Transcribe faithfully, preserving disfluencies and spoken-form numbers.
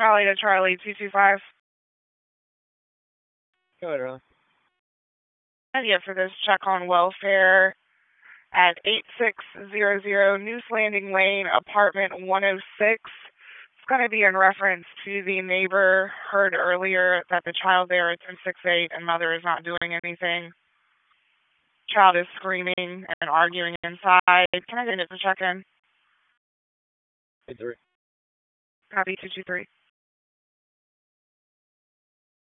Charlie to Charlie two two five. Go ahead, Riley. Idea for this check on welfare at eight six zero zero News Landing Lane, apartment one oh six. It's going to be in reference to the neighbor heard earlier that the child there is in six eight and mother is not doing anything. Child is screaming and arguing inside. Can I get it to check in? Hey, three. Copy two two three.